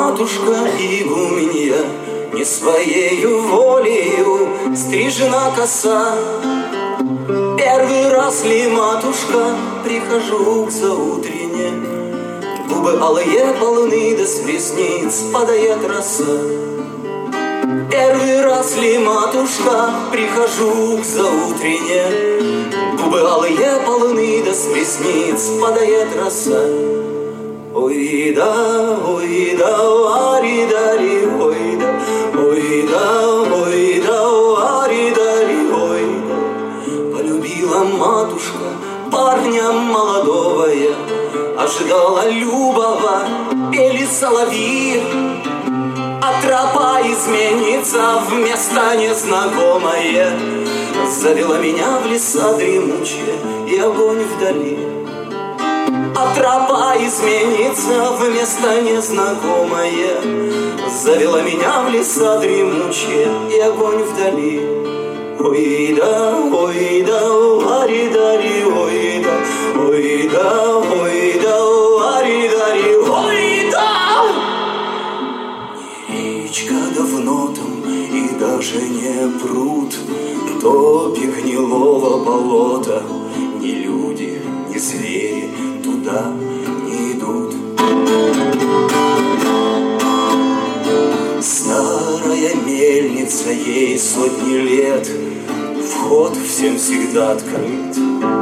матушка игуменья, не своею волею стрижена коса. Первый раз ли, матушка, прихожу к заутрене, губы алые полны, да с ресниц падает роса. Первый раз ли, матушка, прихожу к заутрене, губы алые полны, да с ресниц падает роса. Ой да, ари-дари, ой да, ари-дари, ой да. Полюбила матушка парня молодого я, ожидала любого, пели соловьи, а тропа изменится вместо незнакомое. Завела меня в леса дремучие и огонь вдали. А тропа изменится вместо незнакомое. Завела меня в леса дремучие и огонь вдали. Ой да, ари-дари, ой да, ари-дари, ой да. Не речка давно там и даже не пруд, топи гнилого болота, ни люди, ни звери туда не идут. Старая мельница, ей сотни лет, вход всем всегда открыт.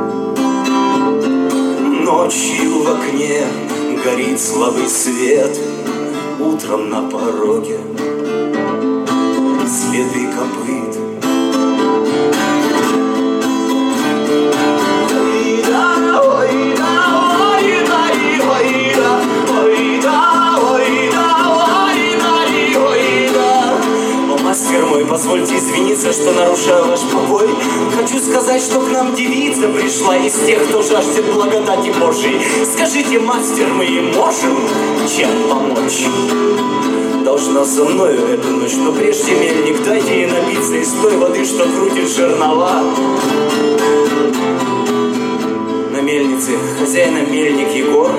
Ночью в окне горит слабый свет, утром на пороге следы копыт. Мастер мой, позвольте извиниться, что нарушаю ваш покой. Хочу сказать, что к нам девица пришла из тех, кто жаждет благодати Божией. Скажите, мастер, мы ей можем чем помочь? Должна со мною эту ночь, но прежде, мельник, дайте ей напиться из той воды, что крутит жернова. На мельнице хозяина мельник Егор.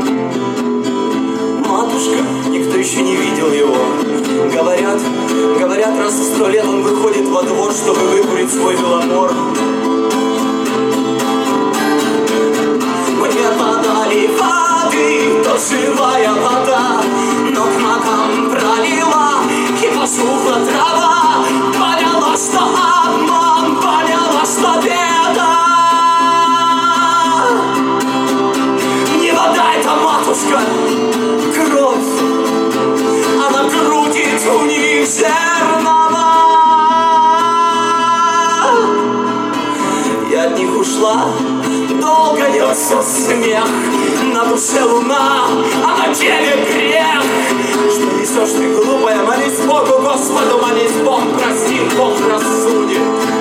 Матушка, никто еще не видел его. Говорят, раз в 100 лет он выходит во двор, чтобы выкурить свой веломор. Мне подали воды, то живая вода, но к ногам пролила, и посухла трава. Поняла, что обман, поняла, что беда. Не вода это, матушка, кровь. Она крутит у них зернова. Я от них ушла, долго несся смех. На душе луна, а на теле грех. Что несешь ты, глупая, молись Богу, Господу, молись, Бог простит, Бог рассудит.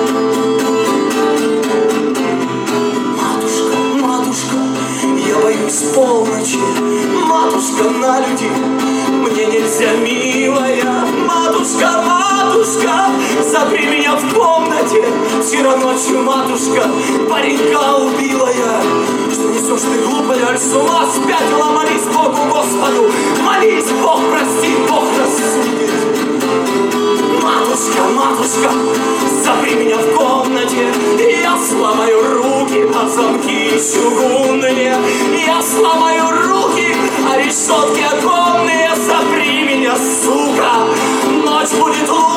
Матушка, матушка, я боюсь полночи. Матушка, на люди мне нельзя, милая. Матушка, матушка, запри меня в комнате. Вчера ночью, матушка, паренька убила я. Что несешь ты, глупая, аль с ума спятила? Молись Богу, Господу, молись, Бог простит, Бог рассудит. Матушка, матушка, запри меня в комнате. Я сломаю руки, а замки чугунные. Я сломаю руки, а решетки оконные. Запри меня, сука, ночь будет лучше.